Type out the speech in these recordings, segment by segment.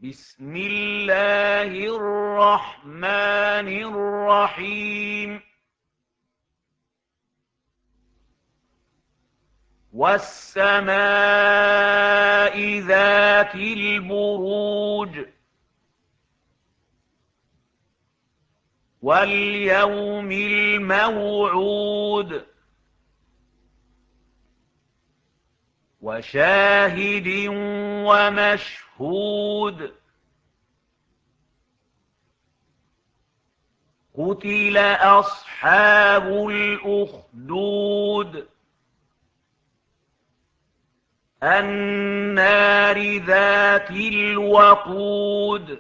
بسم الله الرحمن الرحيم. والسماء ذات البروج واليوم الموعود وشاهد ومشهود. قتل أصحاب الأخدود النار ذات الوقود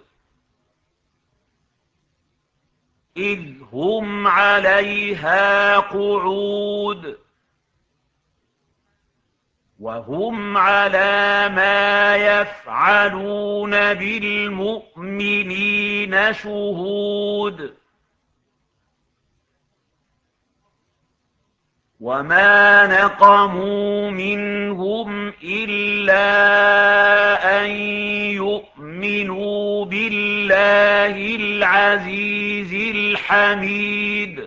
إذ هم عليها قعود وهم على ما يفعلون بالمؤمنين شهود. وما نقموا منهم إلا أن يؤمنوا بالله العزيز الحميد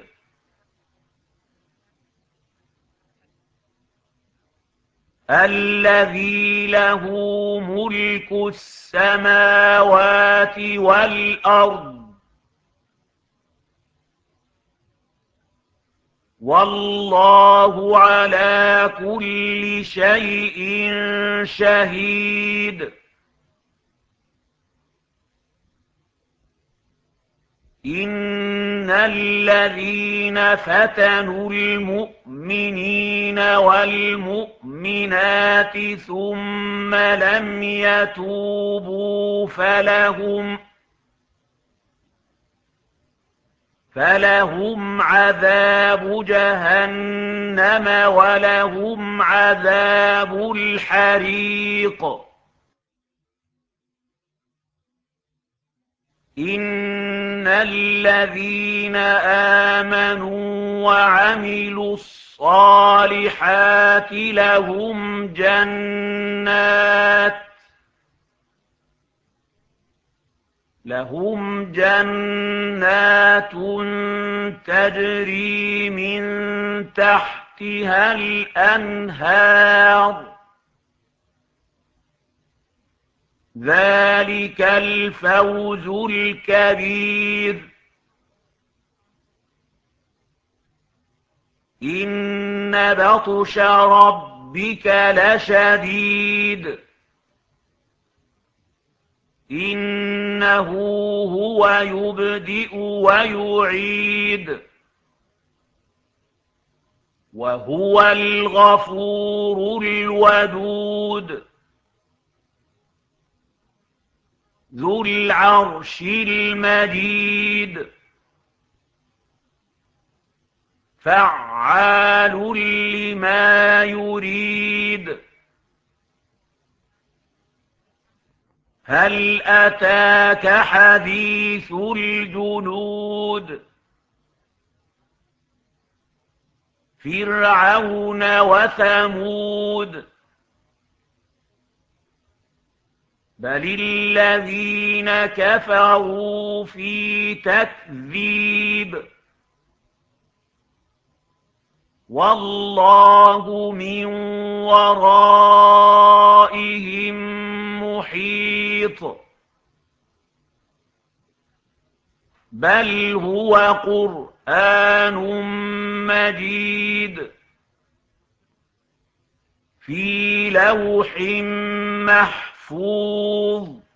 الذي له ملك السماوات والأرض والله على كل شيء شهيد. إن الذين فتنوا المؤمنين والمؤمنات ثم لم يتوبوا فلهم عذاب جهنم ولهم عذاب الحريق. إن الذين آمنوا وعملوا الصالحات لهم جنات تجري من تحتها الأنهار ذلك الفوز الكبير. إن بطش ربك لشديد إنه هو يبدئ ويعيد وهو الغفور الودود ذو العرش المجيد فعال لما يريد. هل أتاك حديث الجنود فرعون وثمود بل الذين كفروا في تكذيب والله من ورائهم محيط. بل هو قرآن مجيد في لوح محفوظ